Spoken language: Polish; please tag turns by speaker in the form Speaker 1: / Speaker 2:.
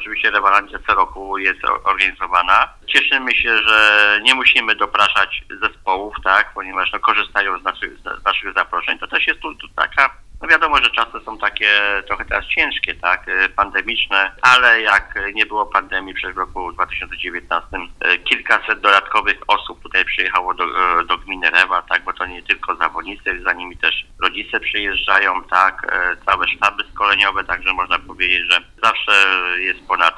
Speaker 1: oczywiście rewelacja co roku jest organizowana. Cieszymy się, że nie musimy dopraszać zespołów, tak, ponieważ korzystają z naszych zaproszeń. To też jest tu taka, wiadomo, że czasy są takie trochę teraz ciężkie, tak, pandemiczne, ale jak nie było pandemii przez roku 2019, kilkaset dodatkowych osób tutaj przyjechało do gminy Rewa, tak, bo to nie tylko zawodnicy, za nimi też rodzice przyjeżdżają, tak, całe sztaby szkoleniowe, także można powiedzieć, że zawsze jest ponad